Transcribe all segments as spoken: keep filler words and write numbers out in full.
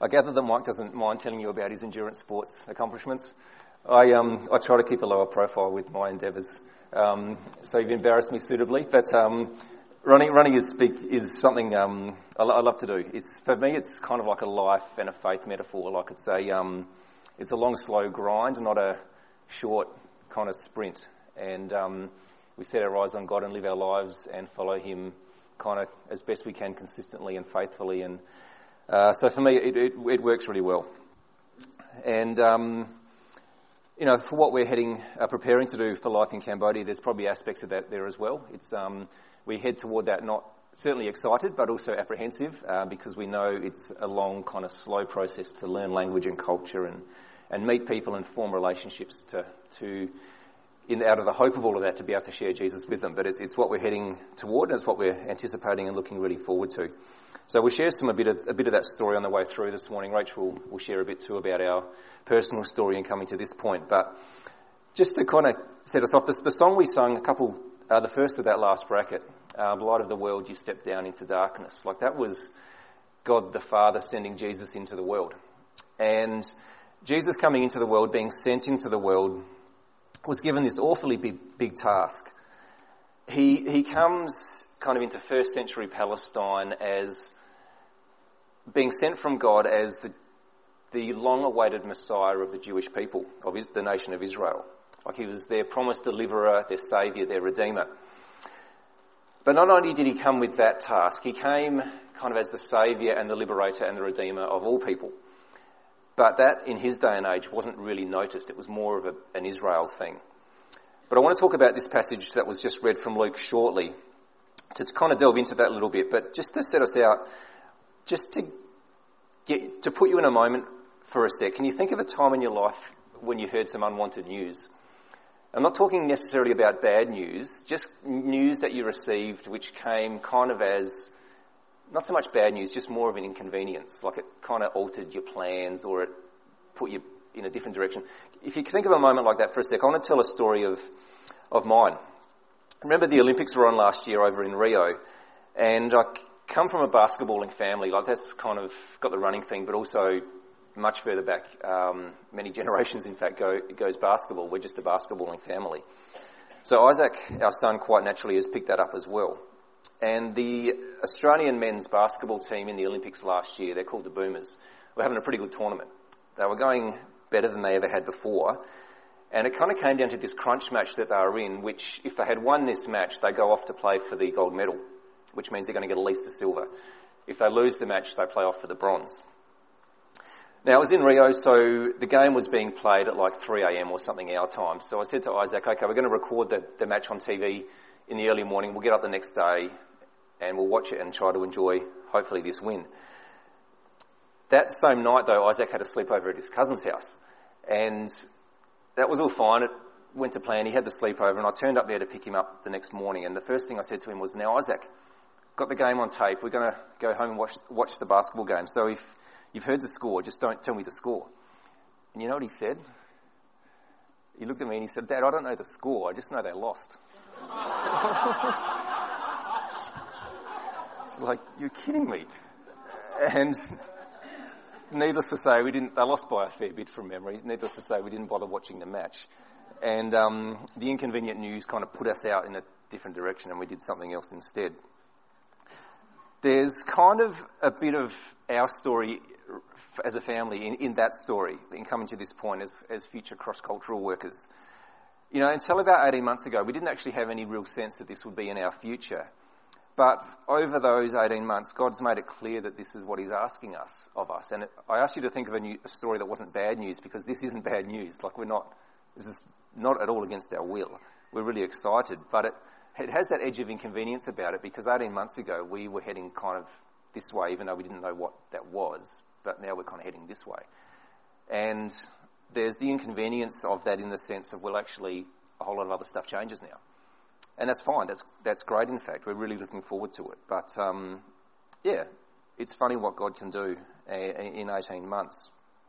I gather that Mike doesn't mind telling you about his endurance sports accomplishments. I um I try to keep a lower profile with my endeavours, um, so you've embarrassed me suitably. But um, running running is big, is something um I, I love to do. It's for me, it's kind of like a life and a faith metaphor. Like it's a um it's a long, slow grind, not a short kind of sprint. And um, we set our eyes on God and live our lives and follow Him kind of as best we can, consistently and faithfully. And uh, so for me, it, it, it works really well. And um, you know, for what we're heading, uh, preparing to do for life in Cambodia, there's probably aspects of that there as well. It's um, we head toward that, not certainly excited, but also apprehensive, uh, because we know it's a long, kind of slow process to learn language and culture and, and meet people and form relationships to to. In, out of the hope of all of that, to be able to share Jesus with them. But it's, it's what we're heading toward, and it's what we're anticipating and looking really forward to. So we'll share some a bit of, a bit of that story on the way through this morning. Rachel will, will share a bit too about our personal story in coming to this point. But just to kind of set us off, this, the song we sung, a couple, uh, the first of that last bracket, uh, Light of the World, You Step Down into Darkness. Like that was God the Father sending Jesus into the world. And Jesus coming into the world, being sent into the world, was given this awfully big, big task. He he comes kind of into first century Palestine as being sent from God as the the long-awaited Messiah of the Jewish people, of his, the nation of Israel. Like he was their promised deliverer, their saviour, their redeemer. But not only did he come with that task, he came kind of as the saviour and the liberator and the redeemer of all people. But that, in his day and age, wasn't really noticed. It was more of a, an Israel thing. But I want to talk about this passage that was just read from Luke shortly, to kind of delve into that a little bit. But just to set us out, just to get to put you in a moment for a sec, can you think of a time in your life when you heard some unwanted news? I'm not talking necessarily about bad news, just news that you received which came kind of as not so much bad news, just more of an inconvenience, like it kind of altered your plans or it put you in a different direction. If you think of a moment like that for a sec, I want to tell a story of of mine. Remember the Olympics were on last year over in Rio, and I come from a basketballing family, like that's kind of got the running thing, but also much further back, um, many generations in fact, go, it goes basketball. We're just a basketballing family. So Isaac, our son, quite naturally has picked that up as well. And the Australian men's basketball team in the Olympics last year, they're called the Boomers, were having a pretty good tournament. They were going better than they ever had before. And it kind of came down to this crunch match that they were in, which if they had won this match, they go off to play for the gold medal, which means they're going to get at least a silver. If they lose the match, they play off for the bronze. Now, it was in Rio, so the game was being played at like three a.m. or something our time. So I said to Isaac, okay, we're going to record the, the match on T V in the early morning. We'll get up the next day and we'll watch it and try to enjoy, hopefully, this win. That same night, though, Isaac had a sleepover at his cousin's house. And that was all fine. It went to plan. He had the sleepover, and I turned up there to pick him up the next morning. And the first thing I said to him was, now, Isaac, got the game on tape. We're going to go home and watch, watch the basketball game. So if you've heard the score, just don't tell me the score. And you know what he said? He looked at me and he said, Dad, I don't know the score. I just know they lost. It's like, you're kidding me. And needless to say, we didn't, they lost by a fair bit from memory. Needless to say, we didn't bother watching the match. And um, the inconvenient news kind of put us out in a different direction, and we did something else instead. There's kind of a bit of our story as a family in, in that story, in coming to this point as, as future cross-cultural workers. You know, until about eighteen months ago, we didn't actually have any real sense that this would be in our future. But over those eighteen months, God's made it clear that this is what he's asking us of us. And it, I asked you to think of a, new, a story that wasn't bad news, because this isn't bad news. Like, we're not, this is not at all against our will. We're really excited. But it, it has that edge of inconvenience about it, because eighteen months ago, we were heading kind of this way, even though we didn't know what that was. But now we're kind of heading this way. And there's the inconvenience of that in the sense of, well, actually, a whole lot of other stuff changes now. And that's fine. That's that's great, in fact. We're really looking forward to it. But, um, yeah, it's funny what God can do in eighteen months.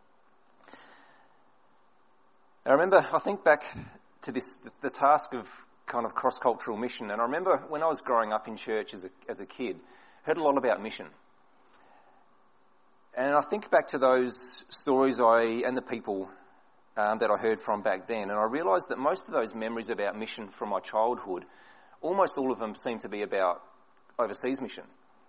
I remember, I think back to this, the task of kind of cross-cultural mission. And I remember when I was growing up in church as a, as a kid, heard a lot about mission. And I think back to those stories I and the people um, that I heard from back then, and I realised that most of those memories about mission from my childhood, almost all of them seem to be about overseas mission.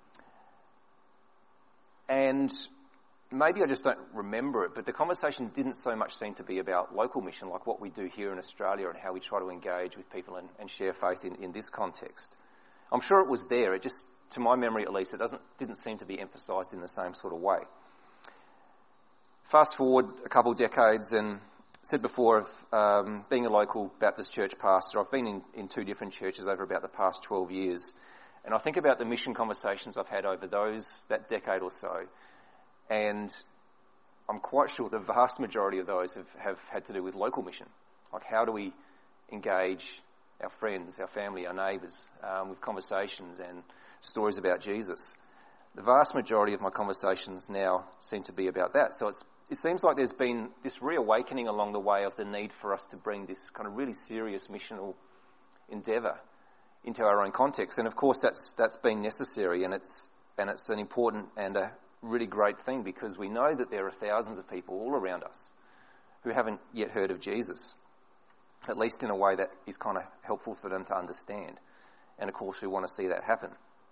And maybe I just don't remember it, but the conversation didn't so much seem to be about local mission, like what we do here in Australia and how we try to engage with people and, and share faith in, in this context. I'm sure it was there, it just, to my memory at least, it doesn't didn't seem to be emphasised in the same sort of way. Fast forward a couple of decades, and said before of um, being a local Baptist church pastor, I've been in, in two different churches over about the past twelve years, and I think about the mission conversations I've had over those, that decade or so, and I'm quite sure the vast majority of those have, have had to do with local mission. Like, how do we engage our friends, our family, our neighbours, um, with conversations and stories about Jesus? The vast majority of my conversations now seem to be about that. So it's, it seems like there's been this reawakening along the way of the need for us to bring this kind of really serious missional endeavour into our own context. And of course that's that's been necessary, and it's and it's an important and a really great thing, because we know that there are thousands of people all around us who haven't yet heard of Jesus, at least in a way that is kind of helpful for them to understand. And of course we want to see that happen.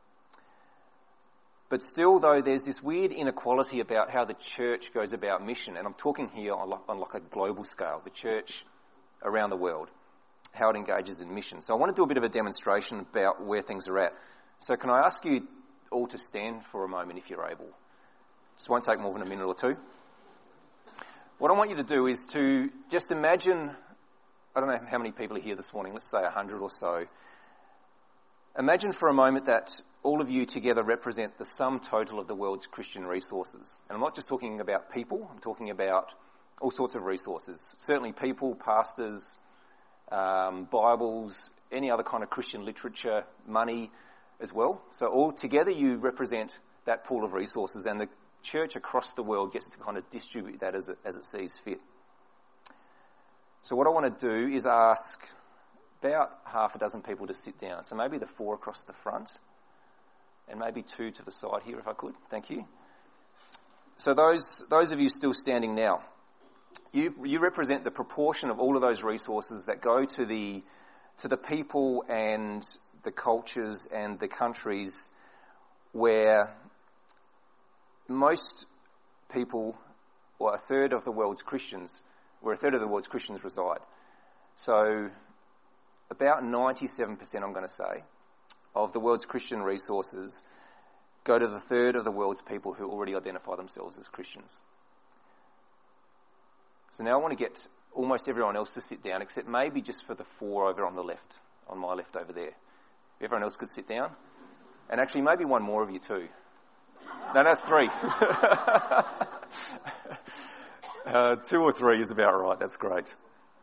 But still, though, there's this weird inequality about how the church goes about mission, and I'm talking here on like, on like a global scale, the church around the world, how it engages in mission. So I want to do a bit of a demonstration about where things are at. So can I ask you all to stand for a moment if you're able? This won't take more than a minute or two. What I want you to do is to just imagine, I don't know how many people are here this morning, let's say a hundred or so. Imagine for a moment that all of you together represent the sum total of the world's Christian resources. And I'm not just talking about people, I'm talking about all sorts of resources. Certainly people, pastors, um, Bibles, any other kind of Christian literature, money as well. So all together you represent that pool of resources, and the church across the world gets to kind of distribute that as it, as it sees fit. So what I want to do is ask about half a dozen people to sit down. So maybe the four across the front, and maybe two to the side here if I could. Thank you. So those those of you still standing now, you you represent the proportion of all of those resources that go to the to the people and the cultures and the countries where most people, or a third of the world's Christians, where a third of the world's Christians reside. So about ninety-seven percent, I'm going to say, of the world's Christian resources go to the third of the world's people who already identify themselves as Christians. So now I want to get almost everyone else to sit down, except maybe just for the four over on the left, on my left over there. Everyone else could sit down. And actually maybe one more of you too. No, that's three. uh, two or three is about right, that's great.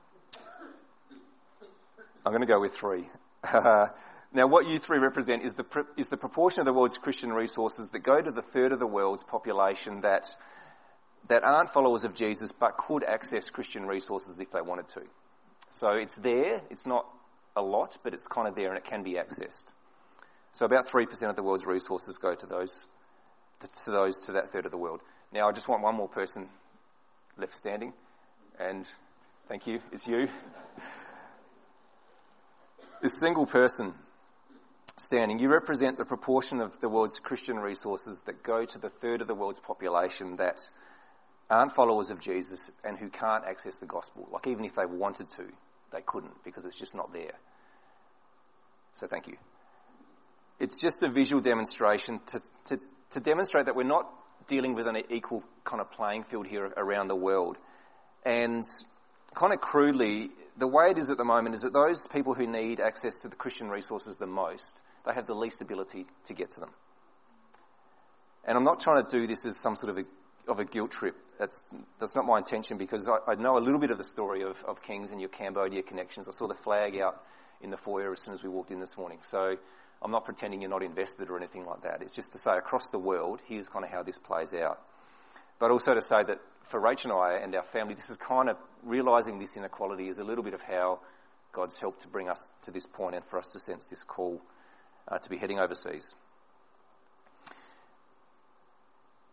I'm going to go with three. Uh, now, what you three represent is the pr- is the proportion of the world's Christian resources that go to the third of the world's population that that aren't followers of Jesus but could access Christian resources if they wanted to. So it's there. It's not a lot, but it's kind of there and it can be accessed. So about three percent of the world's resources go to those to those to that third of the world. Now, I just want one more person left standing, and thank you. It's you. This single person standing, you represent the proportion of the world's Christian resources that go to the third of the world's population that aren't followers of Jesus and who can't access the gospel. Like, even if they wanted to, they couldn't, because it's just not there. So thank you. It's just a visual demonstration to, to, to demonstrate that we're not dealing with an equal kind of playing field here around the world. And kind of crudely, the way it is at the moment is that those people who need access to the Christian resources the most, they have the least ability to get to them. And I'm not trying to do this as some sort of a, of a guilt trip. That's that's not my intention, because I, I know a little bit of the story of, of Kings and your Cambodia connections. I saw the flag out in the foyer as soon as we walked in this morning. So I'm not pretending you're not invested or anything like that. It's just to say across the world, here's kind of how this plays out. But also to say that for Rachel and I and our family, this is kind of, realising this inequality is a little bit of how God's helped to bring us to this point and for us to sense this call uh, to be heading overseas.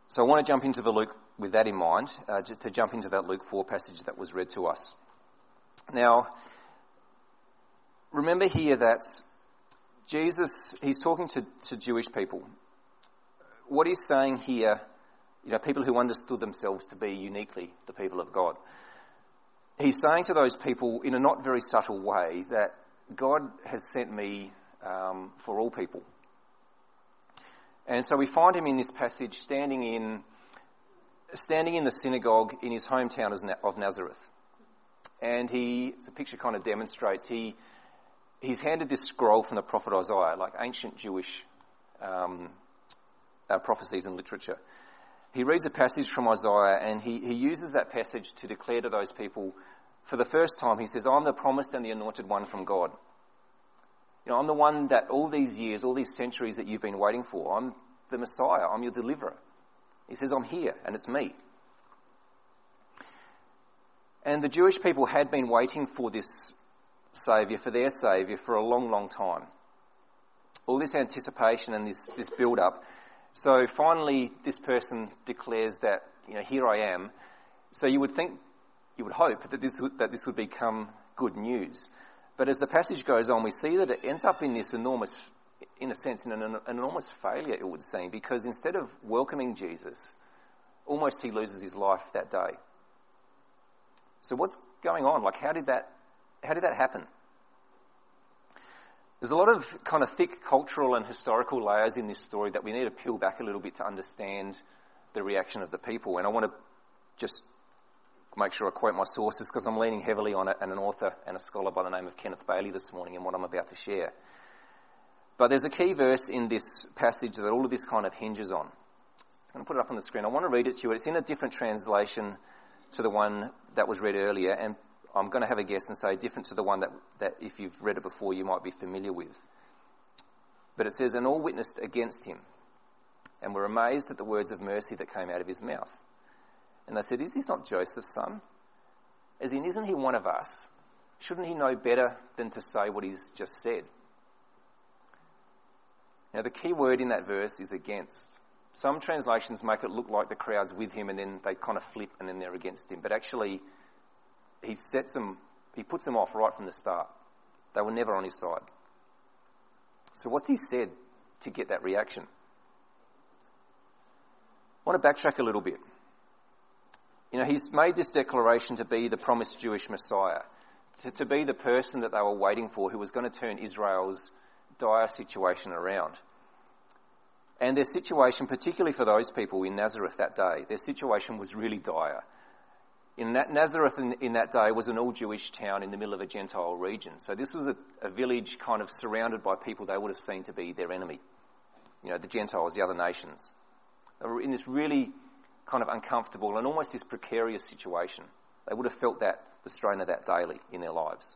So I want to jump into the Luke with that in mind, uh, to jump into that Luke four passage that was read to us. Now, remember here that Jesus, he's talking to, to Jewish people. What he's saying here, you know, people who understood themselves to be uniquely the people of God. He's saying to those people in a not very subtle way that God has sent me um, for all people. And so we find him in this passage standing in standing in the synagogue in his hometown of Nazareth. And he, the picture kind of demonstrates, he he's handed this scroll from the prophet Isaiah, like ancient Jewish um, uh, prophecies and literature. He reads a passage from Isaiah and he, he uses that passage to declare to those people, for the first time, he says, I'm the promised and the anointed one from God. You know, I'm the one that all these years, all these centuries that you've been waiting for, I'm the Messiah, I'm your deliverer. He says, I'm here, and it's me. And the Jewish people had been waiting for this Saviour, for their Saviour, for a long, long time. All this anticipation and this, this build-up. So finally, this person declares that, you know, here I am. So you would think, you would hope that this would, that this would become good news. But as the passage goes on, we see that it ends up in this enormous, in a sense, in an, an enormous failure, it would seem, because instead of welcoming Jesus, almost he loses his life that day. So what's going on? Like, how did that, how did that happen? There's a lot of kind of thick cultural and historical layers in this story that we need to peel back a little bit to understand the reaction of the people. And I want to just make sure I quote my sources because I'm leaning heavily on it and an author and a scholar by the name of Kenneth Bailey this morning in what I'm about to share. But there's a key verse in this passage that all of this kind of hinges on. I'm going to put it up on the screen. I want to read it to you. It's in a different translation to the one that was read earlier, and I'm going to have a guess and say different to the one that, that if you've read it before you might be familiar with. But it says, and all witnessed against him and were amazed at the words of mercy that came out of his mouth. And they said, is this not Joseph's son? As in, isn't he one of us? Shouldn't he know better than to say what he's just said? Now, the key word in that verse is against. Some translations make it look like the crowd's with him and then they kind of flip and then they're against him. But actually, he sets them, he puts them off right from the start. They were never on his side. So what's he said to get that reaction? I want to backtrack a little bit. You know, he's made this declaration to be the promised Jewish Messiah, to, to be the person that they were waiting for who was going to turn Israel's dire situation around. And their situation, particularly for those people in Nazareth that day, their situation was really dire. In that, Nazareth in, in that day was an all-Jewish town in the middle of a Gentile region. So this was a, a village kind of surrounded by people they would have seen to be their enemy. You know, the Gentiles, the other nations. They were in this really kind of uncomfortable and almost this precarious situation. They would have felt that, the strain of that daily in their lives.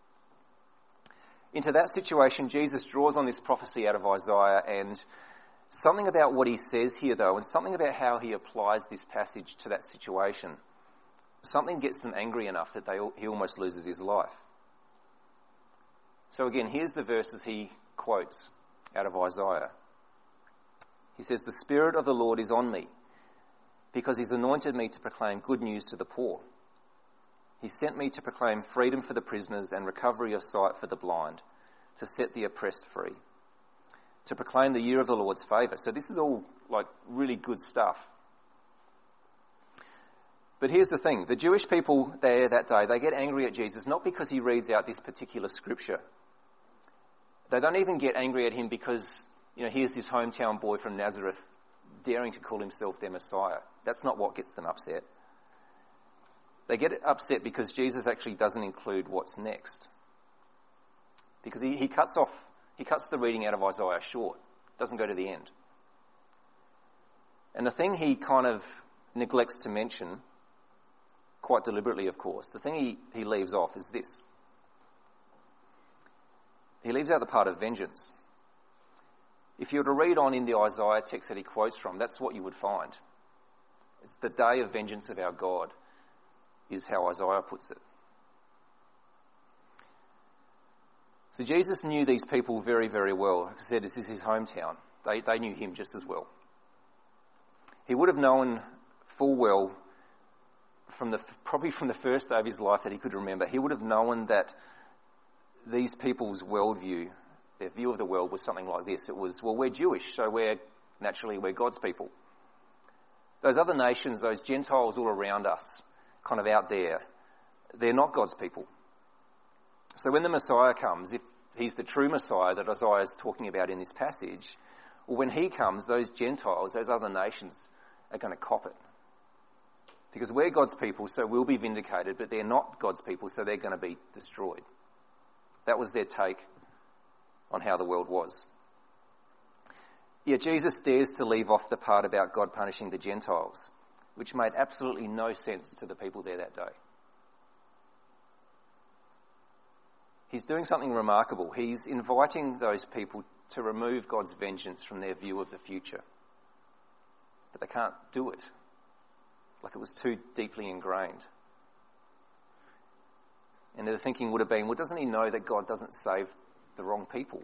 Into that situation, Jesus draws on this prophecy out of Isaiah, and something about what he says here, though, and something about how he applies this passage to that situation, something gets them angry enough that they, he almost loses his life. So again, here's the verses he quotes out of Isaiah. He says, the Spirit of the Lord is on me, because he's anointed me to proclaim good news to the poor. He sent me to proclaim freedom for the prisoners and recovery of sight for the blind, to set the oppressed free, to proclaim the year of the Lord's favour. So this is all like really good stuff. But here's the thing. The Jewish people there that day, they get angry at Jesus not because he reads out this particular scripture. They don't even get angry at him because, you know, here's this hometown boy from Nazareth daring to call himself their Messiah. That's not what gets them upset. They get upset because Jesus actually doesn't include what's next. Because he, he cuts off, he cuts the reading out of Isaiah short. Doesn't go to the end. And the thing he kind of neglects to mention, quite deliberately of course, the thing he, he leaves off is this. He leaves out the part of vengeance. If you were to read on in the Isaiah text that he quotes from, that's what you would find. It's the day of vengeance of our God, is how Isaiah puts it. So Jesus knew these people very, very well. Like I said, this is his hometown. They, they knew him just as well. He would have known full well, from the probably from the first day of his life that he could remember, he would have known that these people's worldview, their view of the world was something like this. It was, well, we're Jewish, so we're naturally we're God's people. Those other nations, those Gentiles all around us, kind of out there, they're not God's people. So when the Messiah comes, if he's the true Messiah that Isaiah is talking about in this passage, well, when he comes, those Gentiles, those other nations are going to cop it. Because we're God's people, so we'll be vindicated, but they're not God's people, so they're going to be destroyed. That was their take on how the world was. Yet Jesus dares to leave off the part about God punishing the Gentiles, which made absolutely no sense to the people there that day. He's doing something remarkable. He's inviting those people to remove God's vengeance from their view of the future. But they can't do it. Like it was too deeply ingrained. And the thinking would have been, well, doesn't he know that God doesn't save the wrong people?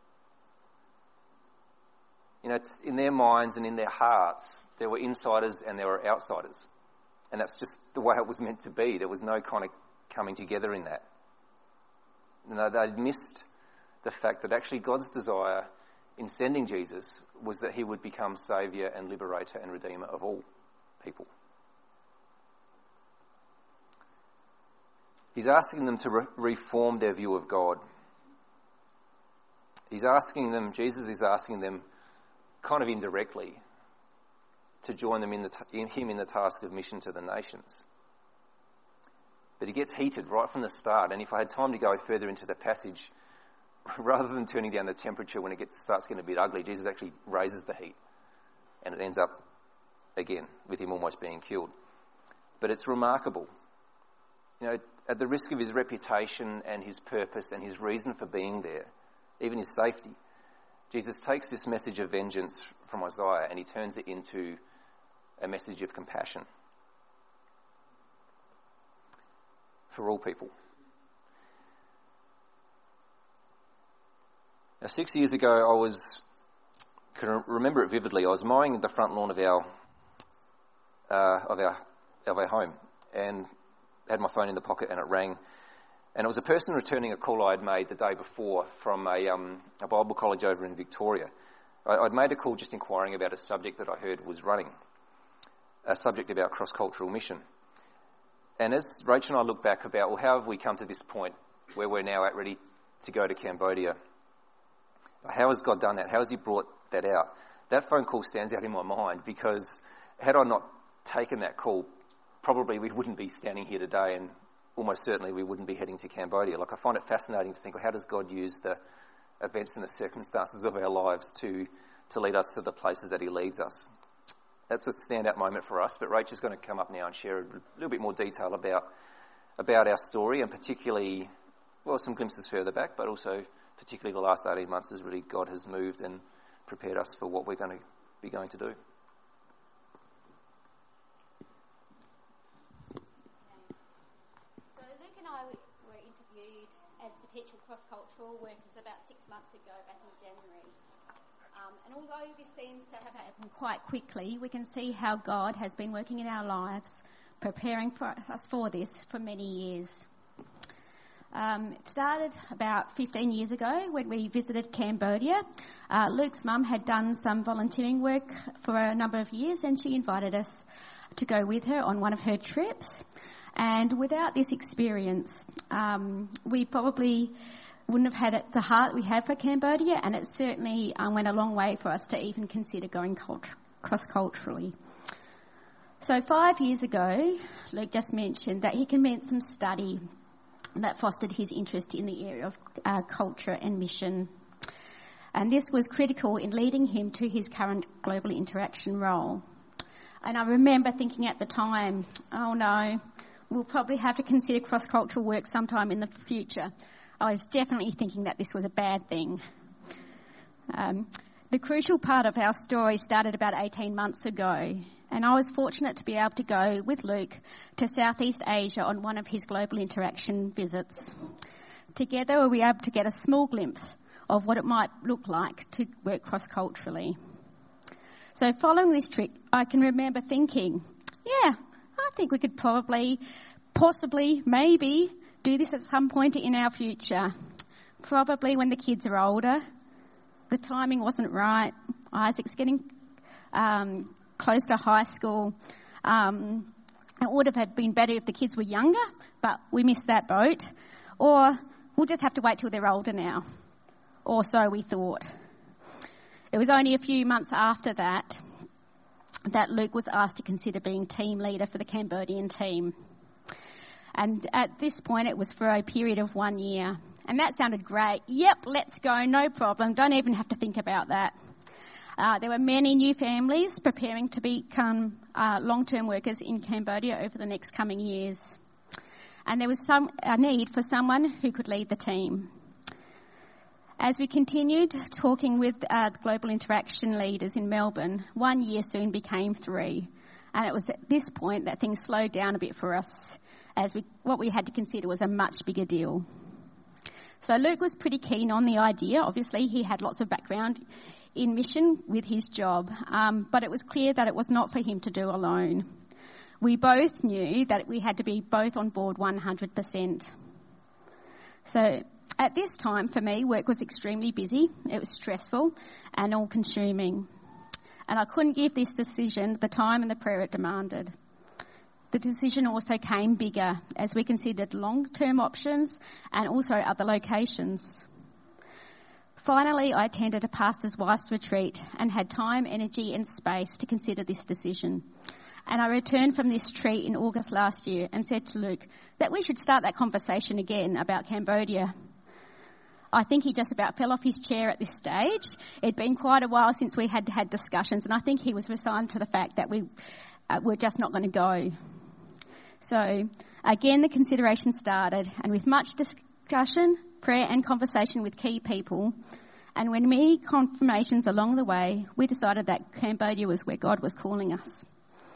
You know, it's in their minds and in their hearts, there were insiders and there were outsiders. And that's just the way it was meant to be. There was no kind of coming together in that. You know, they'd missed the fact that actually God's desire in sending Jesus was that he would become saviour and liberator and redeemer of all people. He's asking them to re- reform their view of God. He's asking them, Jesus is asking them kind of indirectly to join them in, the t- in him in the task of mission to the nations. But he gets heated right from the start, and if I had time to go further into the passage, rather than turning down the temperature when it gets starts getting a bit ugly, Jesus actually raises the heat, and it ends up, again, with him almost being killed. But it's remarkable. You know, at the risk of his reputation and his purpose and his reason for being there, even his safety, Jesus takes this message of vengeance from Isaiah and he turns it into a message of compassion for all people. Now, six years ago, I was, can remember it vividly, I was mowing the front lawn of our, uh, of our, of our home, and had my phone in the pocket and it rang. And it was a person returning a call I'd made the day before from a, um, a Bible college over in Victoria. I, I'd made a call just inquiring about a subject that I heard was running, a subject about cross-cultural mission. And as Rachel and I look back about, well, how have we come to this point where we're now at ready to go to Cambodia? How has God done that? How has he brought that out? That phone call stands out in my mind because had I not taken that call, probably we wouldn't be standing here today, and almost certainly we wouldn't be heading to Cambodia. Like, I find it fascinating to think, well, how does God use the events and the circumstances of our lives to, to lead us to the places that he leads us? That's a standout moment for us, but Rachel's going to come up now and share a little bit more detail about, about our story, and particularly, well, some glimpses further back, but also particularly the last eighteen months as really God has moved and prepared us for what we're going to be going to do. Were interviewed as potential cross-cultural workers about six months ago, back in January. Um, and although this seems to have happened quite quickly, we can see how God has been working in our lives, preparing for us for this for many years. Um, it started about fifteen years ago when we visited Cambodia. Uh, Luke's mum had done some volunteering work for a number of years, and she invited us to go with her on one of her trips. And without this experience, um, we probably wouldn't have had it, the heart we have for Cambodia, and it certainly um, went a long way for us to even consider going cult- cross-culturally. So five years ago, Luke just mentioned that he commenced some study that fostered his interest in the area of uh, culture and mission. And this was critical in leading him to his current global interaction role. And I remember thinking at the time, oh no, we'll probably have to consider cross-cultural work sometime in the future. I was definitely thinking that this was a bad thing. Um, the crucial part of our story started about eighteen months ago, and I was fortunate to be able to go with Luke to Southeast Asia on one of his global interaction visits. Together we were able to get a small glimpse of what it might look like to work cross-culturally. So following this trip, I can remember thinking, yeah, I think we could probably, possibly, maybe do this at some point in our future. Probably when the kids are older. The timing wasn't right. Isaac's getting um, close to high school. Um, it would have been better if the kids were younger, but we missed that boat. Or we'll just have to wait till they're older now. Or so we thought. It was only a few months after that that Luke was asked to consider being team leader for the Cambodian team. And at this point it was for a period of one year. And that sounded great. Yep, let's go, no problem. Don't even have to think about that. Uh, there were many new families preparing to become uh, long-term workers in Cambodia over the next coming years. And there was some a need for someone who could lead the team. As we continued talking with uh, the global interaction leaders in Melbourne, one year soon became three. And it was at this point that things slowed down a bit for us, as we, what we had to consider was a much bigger deal. So Luke was pretty keen on the idea. Obviously, he had lots of background in mission with his job, um, but it was clear that it was not for him to do alone. We both knew that we had to be both on board one hundred percent. So at this time, for me, work was extremely busy. It was stressful and all-consuming. And I couldn't give this decision the time and the prayer it demanded. The decision also came bigger as we considered long-term options and also other locations. Finally, I attended a pastor's wife's retreat and had time, energy and space to consider this decision. And I returned from this retreat in August last year and said to Luke that we should start that conversation again about Cambodia. I think he just about fell off his chair at this stage. It'd been quite a while since we had had discussions, and I think he was resigned to the fact that we uh, were just not going to go. So again, the consideration started, and with much discussion, prayer and conversation with key people, and when many confirmations along the way, we decided that Cambodia was where God was calling us.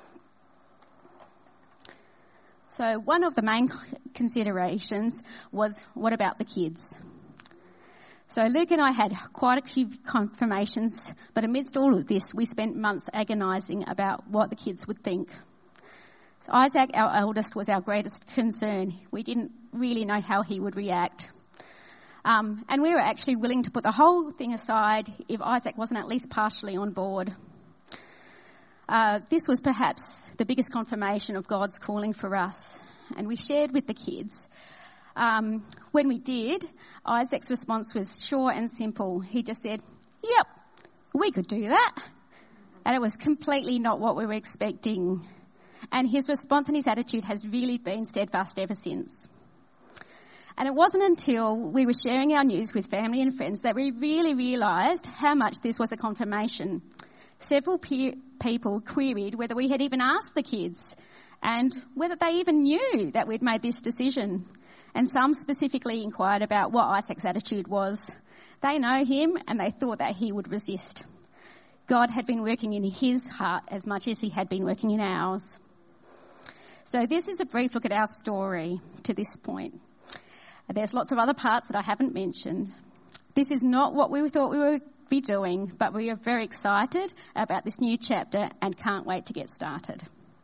So one of the main considerations was, what about the kids? So Luke and I had quite a few confirmations, but amidst all of this, we spent months agonising about what the kids would think. So Isaac, our eldest, was our greatest concern. We didn't really know how he would react. Um, and we were actually willing to put the whole thing aside if Isaac wasn't at least partially on board. Uh, this was perhaps the biggest confirmation of God's calling for us. And we shared with the kids. Um, when we did, Isaac's response was short and simple. He just said, yep, we could do that. And it was completely not what we were expecting. And his response and his attitude has really been steadfast ever since. And it wasn't until we were sharing our news with family and friends that we really realised how much this was a confirmation. Several peer- people queried whether we had even asked the kids and whether they even knew that we'd made this decision. And some specifically inquired about what Isaac's attitude was. They know him and they thought that he would resist. God had been working in his heart as much as he had been working in ours. So this is a brief look at our story to this point. There's lots of other parts that I haven't mentioned. This is not what we thought we would be doing, but we are very excited about this new chapter and can't wait to get started.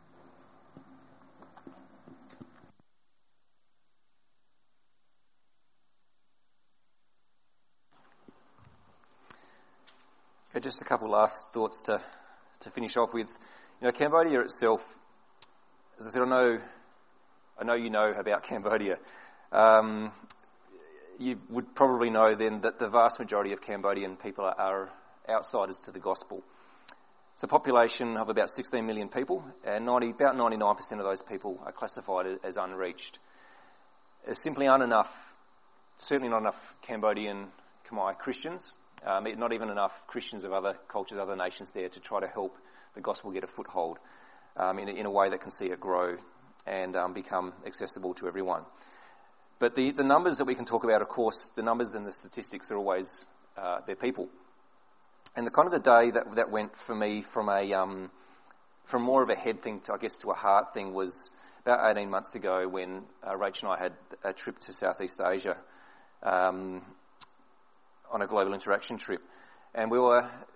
Okay, just a couple last thoughts to, to finish off with. You know, Cambodia itself, as I said, I know, I know you know about Cambodia. Um, you would probably know then that the vast majority of Cambodian people are, are outsiders to the gospel. It's a population of about sixteen million people, and ninety, about ninety-nine percent of those people are classified as unreached. There simply aren't enough, certainly not enough Cambodian Khmer Christians, um, not even enough Christians of other cultures, other nations there to try to help the gospel get a foothold um, in, a, in a way that can see it grow and um, become accessible to everyone. But the, the numbers that we can talk about, of course, the numbers and the statistics are always, uh, they're people. And the kind of the day that that went for me from a um, from more of a head thing to, I guess, to a heart thing was about eighteen months ago when uh, Rach and I had a trip to Southeast Asia um, on a global interaction trip, and we were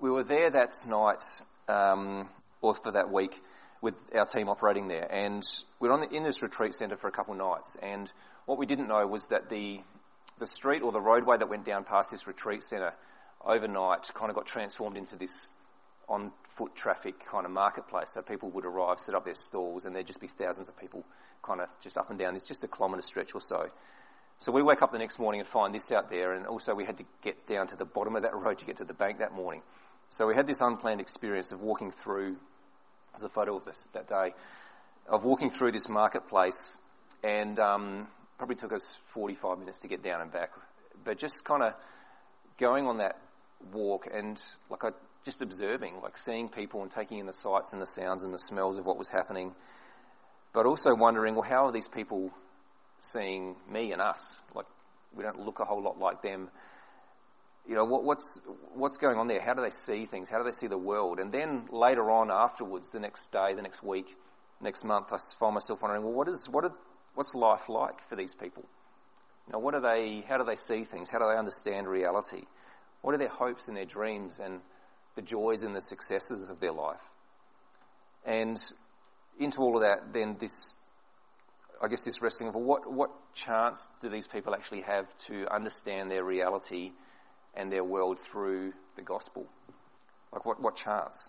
we were there that night, um, or for that week, with our team operating there, and we were on the, in this retreat centre for a couple of nights, and what we didn't know was that the the street or the roadway that went down past this retreat centre overnight kind of got transformed into this on-foot traffic kind of marketplace. So people would arrive, set up their stalls, and there'd just be thousands of people kind of just up and down. It's just a kilometre stretch or so. So we wake up the next morning and find this out there, and also we had to get down to the bottom of that road to get to the bank that morning. So we had this unplanned experience of walking through, there's a photo of this that day, of walking through this marketplace, and um, probably took us forty-five minutes to get down and back. But just kind of going on that walk and like I just observing, like seeing people and taking in the sights and the sounds and the smells of what was happening, but also wondering, well, how are these people seeing me and us? Like, we don't look a whole lot like them. You know, what, what's what's going on there? How do they see things? How do they see the world? And then later on afterwards, the next day, the next week, next month, I find myself wondering, well, what is what are, what's life like for these people? You know, what are they? How do they see things? How do they understand reality? What are their hopes and their dreams and the joys and the successes of their life? And into all of that, then this, I guess, this wrestling of, well, what what chance do these people actually have to understand their reality and their world through the gospel? Like, what, what chance?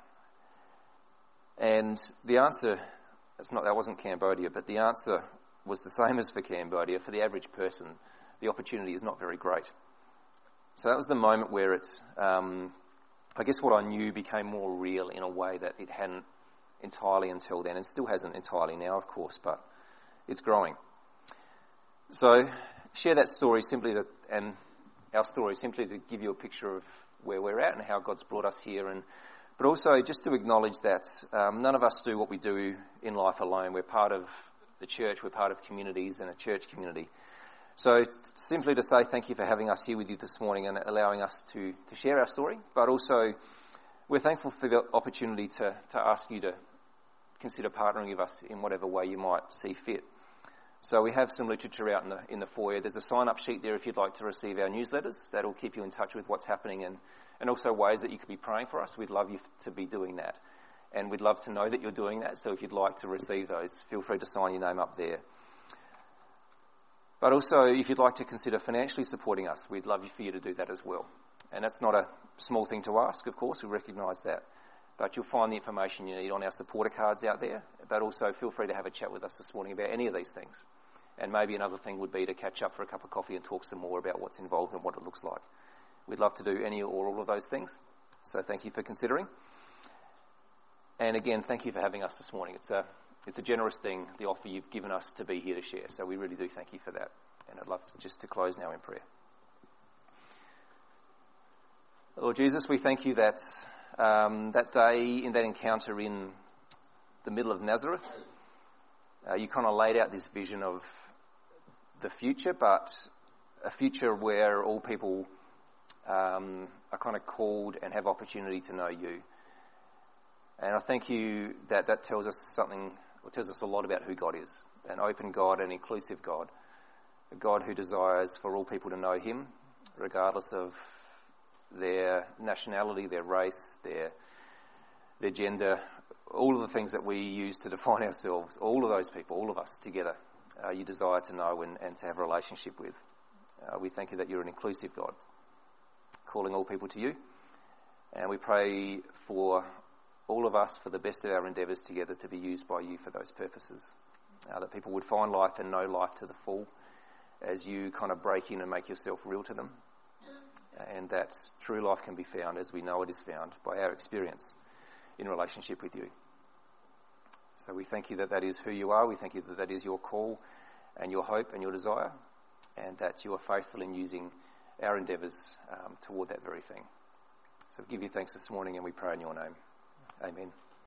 And the answer, it's not, that wasn't Cambodia, but the answer was the same as for Cambodia. For the average person, the opportunity is not very great. So that was the moment where it, um, I guess what I knew became more real in a way that it hadn't entirely until then, and still hasn't entirely now, of course, but it's growing. So share that story simply to, and our story simply to give you a picture of where we're at and how God's brought us here, and but also just to acknowledge that um, none of us do what we do in life alone. We're part of the church, we're part of communities and a church community. So simply to say thank you for having us here with you this morning and allowing us to, to share our story, but also we're thankful for the opportunity to, to ask you to consider partnering with us in whatever way you might see fit. So we have some literature out in the in the foyer. There's a sign-up sheet there if you'd like to receive our newsletters. That'll keep you in touch with what's happening, and, and also ways that you could be praying for us. We'd love you to be doing that. And we'd love to know that you're doing that. So if you'd like to receive those, feel free to sign your name up there. But also, if you'd like to consider financially supporting us, we'd love for you to do that as well. And that's not a small thing to ask, of course. We recognise that. But you'll find the information you need on our supporter cards out there. But also feel free to have a chat with us this morning about any of these things. And maybe another thing would be to catch up for a cup of coffee and talk some more about what's involved and what it looks like. We'd love to do any or all of those things. So thank you for considering. And again, thank you for having us this morning. It's a, it's a generous thing, the offer you've given us to be here to share. So we really do thank you for that. And I'd love to just to close now in prayer. Lord Jesus, we thank you that um, that day in that encounter in the middle of Nazareth, uh, you kind of laid out this vision of the future, but a future where all people um, are kind of called and have opportunity to know you. And I thank you that that tells us something, or tells us a lot about who God is, an open God, an inclusive God, a God who desires for all people to know him, regardless of their nationality, their race, their their gender, all of the things that we use to define ourselves, all of those people, all of us together, uh, you desire to know and, and to have a relationship with. Uh, we thank you that you're an inclusive God, calling all people to you. And we pray for all of us, for the best of our endeavours together, to be used by you for those purposes. Uh, that people would find life and know life to the full as you kind of break in and make yourself real to them. And that true life can be found as we know it is found by our experience in relationship with you. So we thank you that that is who you are. We thank you that that is your call and your hope and your desire, and that you are faithful in using our endeavours um, toward that very thing. So we give you thanks this morning, and we pray in your name. Amen.